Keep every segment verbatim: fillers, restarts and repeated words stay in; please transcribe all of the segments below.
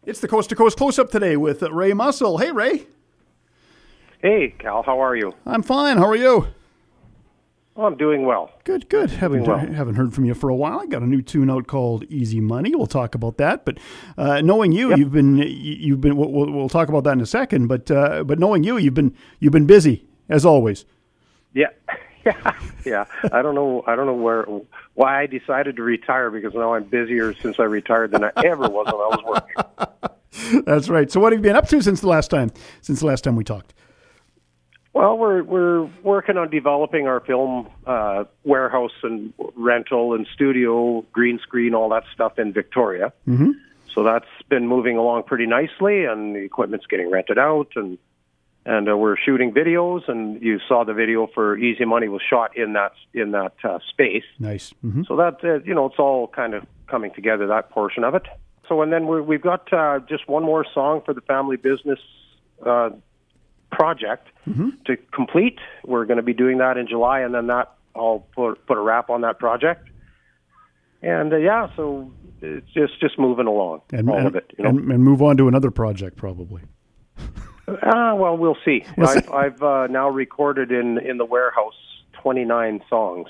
It's the Coast to Coast Close-Up today with Ray Muscle. Hey, Ray. Hey, Cal. How are you? I'm fine. How are you? Oh, I'm doing well. Good, good. Haven't well. haven't heard from you for a while. I got a new tune out called Easy Money. We'll talk about that. But uh, knowing you, Yep. you've been you've been. We'll, we'll talk about that in a second. But uh, but knowing you, you've been you've been busy as always. Yeah, yeah, yeah. I don't know. I don't know where why I decided to retire because now I'm busier since I retired than I ever was when I was working. That's right. So what have you been up to since the last time? Since the last time we talked? Well, we're we're working on developing our film uh, warehouse and rental and studio, green screen, all that stuff in Victoria. Mm-hmm. So that's been moving along pretty nicely, and the equipment's getting rented out, and and uh, we're shooting videos. And you saw the video for Easy Money was shot in that in that uh, space. Nice. Mm-hmm. So that uh, you know, it's all kind of coming together, that portion of it. So and then we're, we've got uh, just one more song for the family business Uh, project Mm-hmm. to complete. We're going to be doing that in July, and then that I'll put put a wrap on that project. And uh, yeah, so it's just just moving along, And, all and, of it. You know? and, and move on to another project probably. Ah, well, we'll see. We'll see. I've, I've uh, now recorded in in the warehouse twenty-nine songs.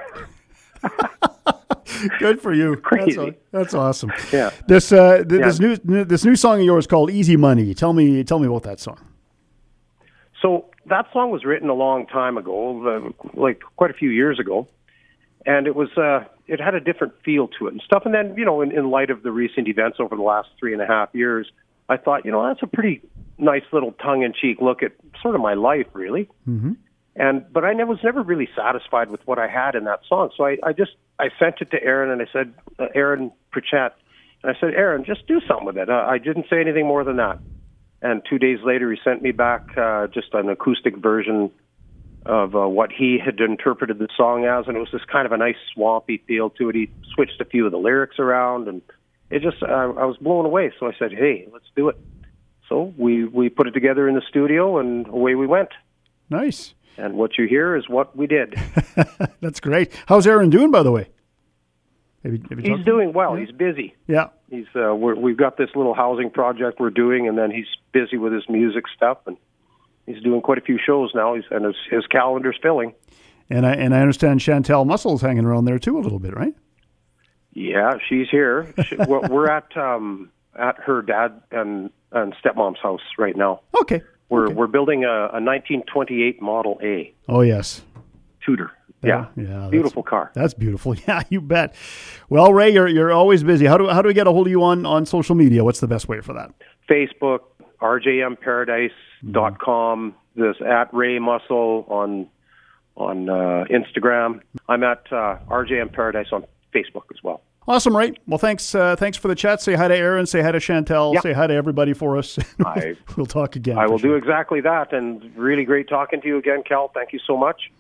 Good for you. Crazy. That's, that's awesome. Yeah. This uh, th- Yeah. this new this new song of yours called Easy Money. Tell me tell me about that song. So that song was written a long time ago, uh, like quite a few years ago, and it was uh, it had a different feel to it and stuff. And then, you know, in, in light of the recent events over the last three and a half years, I thought, you know, that's a pretty nice little tongue-in-cheek look at sort of my life, really. Mm-hmm. And but I never, was never really satisfied with what I had in that song, so I, I just I sent it to Aaron and I said, uh, Aaron Pritchett, and I said, Aaron, just do something with it. Uh, I didn't say anything more than that. And two days later, he sent me back uh, just an acoustic version of uh, what he had interpreted the song as, and it was just kind of a nice swampy feel to it. He switched a few of the lyrics around, and it just uh, I was blown away. So I said, "Hey, let's do it." So we we put it together in the studio, and away we went. Nice. And what you hear is what we did. That's great. How's Aaron doing, by the way? Have you, have you He's talked- doing well. Yeah. He's busy. Yeah. He's uh, we're, we've got this little housing project we're doing, and then he's busy with his music stuff, and he's doing quite a few shows now. He's and his, his calendar's filling. And I and I understand Chantel Muscle's hanging around there too a little bit, right? Yeah, she's here. She, we're we're at um, at her dad and and stepmom's house right now. Okay. We're okay. we're building a, a nineteen twenty-eight Model A Oh yes. Tudor. Yeah, yeah. beautiful car. That's beautiful. Yeah, you bet. Well, Ray, you're you're always busy. How do how do we get a hold of you on, on social media? What's the best way for that? Facebook, r j m paradise dot com. This at Ray Muscle on on uh, Instagram. I'm at uh, R J M Paradise on Facebook as well. Awesome, Ray. Well, thanks uh, thanks for the chat. Say hi to Aaron. Say hi to Chantel. Yeah. Say hi to everybody for us. I, we'll talk again. I for will sure. do exactly that. And really great talking to you again, Cal. Thank you so much.